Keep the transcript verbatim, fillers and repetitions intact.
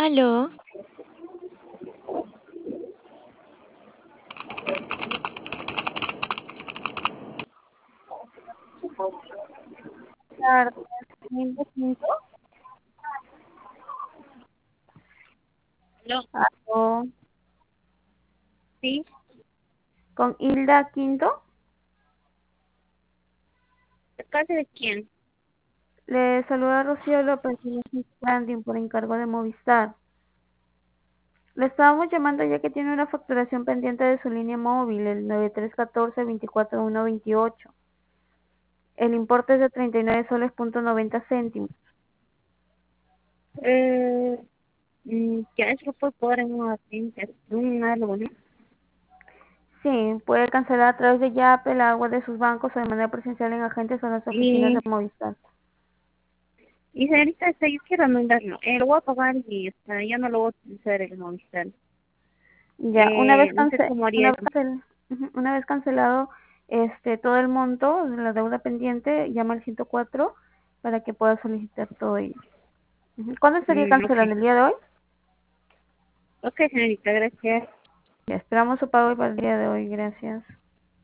Aló, Claro, mil quinto. aló, Aló, sí, con Hilda Quinto. ¿de parte de quién? Le saluda Rocío López y es Branding por encargo de Movistar. Le estábamos llamando ya que tiene una facturación pendiente de su línea móvil, el nueve tres uno cuatro, dos cuatro uno dos ocho. El importe es de treinta y nueve soles punto noventa céntimos. Eh, mm, ya eso fue por una tinta, un algo, ¿no? Sí, puede cancelar a través de Yape, el agua de sus bancos o de manera presencial en agentes o en las oficinas Y, de Movistar. y señorita, este, yo quiero mandarlo. Eh, lo voy a pagar y este, ya no lo voy a utilizar el Movistar. Ya, una vez Eh, no sé cance cómo haría una vez eso. cancel- ujú, una vez cancelado este todo el monto de la deuda pendiente, llama al ciento cuatro para que pueda solicitar todo ello. Ujú. ¿Cuándo estaría Mm, ok. cancelando? ¿El día de hoy? Ok, señorita, gracias. Ya esperamos su pago para el día de hoy, gracias.